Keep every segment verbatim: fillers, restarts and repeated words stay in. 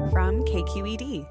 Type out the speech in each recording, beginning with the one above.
from K Q E D.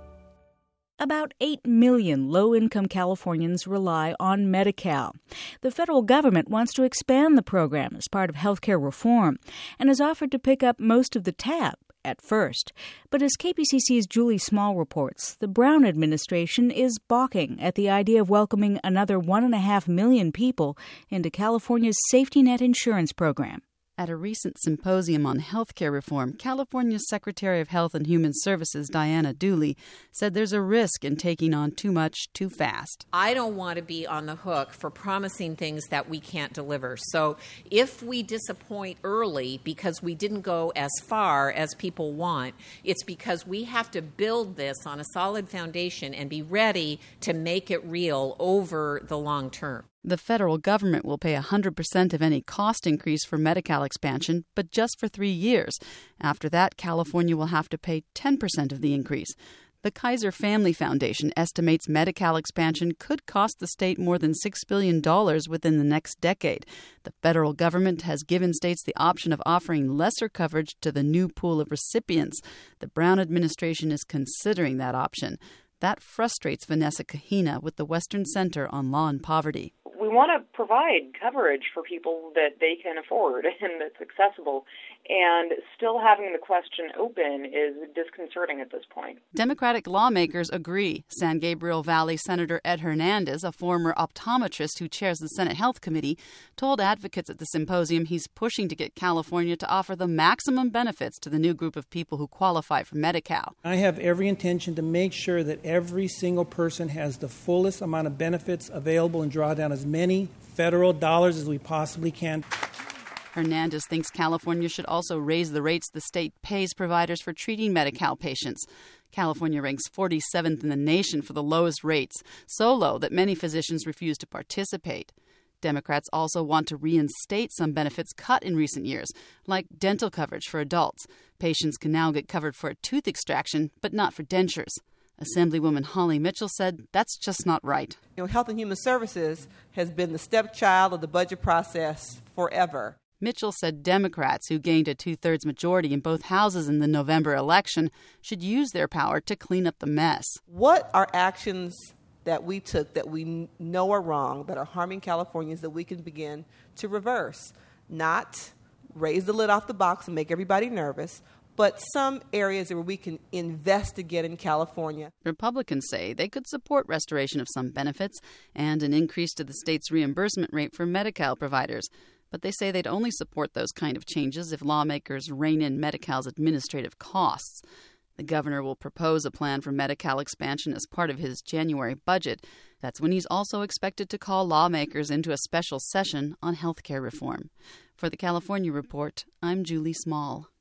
About eight million low-income Californians rely on Medi-Cal. The federal government wants to expand the program as part of healthcare reform and has offered to pick up most of the tab at first. But as K P C C's Julie Small reports, the Brown administration is balking at the idea of welcoming another one and a half million people into California's safety net insurance program. At a recent symposium on healthcare reform, California's Secretary of Health and Human Services, Diana Dooley, said there's a risk in taking on too much too fast. I don't want to be on the hook for promising things that we can't deliver. So if we disappoint early because we didn't go as far as people want, it's because we have to build this on a solid foundation and be ready to make it real over the long term. The federal government will pay one hundred percent of any cost increase for Medi-Cal expansion, but just for three years. After that, California will have to pay ten percent of the increase. The Kaiser Family Foundation estimates Medi-Cal expansion could cost the state more than six billion dollars within the next decade. The federal government has given states the option of offering lesser coverage to the new pool of recipients. The Brown administration is considering that option. That frustrates Vanessa Kahina with the Western Center on Law and Poverty. We want to provide coverage for people that they can afford and that's accessible, and still having the question open is disconcerting at this point. Democratic lawmakers agree. San Gabriel Valley Senator Ed Hernandez, a former optometrist who chairs the Senate Health Committee, told advocates at the symposium he's pushing to get California to offer the maximum benefits to the new group of people who qualify for Medi-Cal. I have every intention to make sure that every single person has the fullest amount of benefits available and draw down as many federal dollars as we possibly can. Hernandez thinks California should also raise the rates the state pays providers for treating Medi-Cal patients. California ranks forty-seventh in the nation for the lowest rates, so low that many physicians refuse to participate. Democrats also want to reinstate some benefits cut in recent years, like dental coverage for adults. Patients can now get covered for a tooth extraction, but not for dentures. Assemblywoman Holly Mitchell said that's just not right. You know, Health and Human Services has been the stepchild of the budget process forever. Mitchell said Democrats, who gained a two-thirds majority in both houses in the November election, should use their power to clean up the mess. What are actions that we took that we know are wrong, that are harming Californians, that we can begin to reverse? Not raise the lid off the box and make everybody nervous, but some areas where we can invest again in California. Republicans say they could support restoration of some benefits and an increase to the state's reimbursement rate for Medi-Cal providers. But they say they'd only support those kind of changes if lawmakers rein in Medi-Cal's administrative costs. The governor will propose a plan for Medi-Cal expansion as part of his January budget. That's when he's also expected to call lawmakers into a special session on health care reform. For the California Report, I'm Julie Small.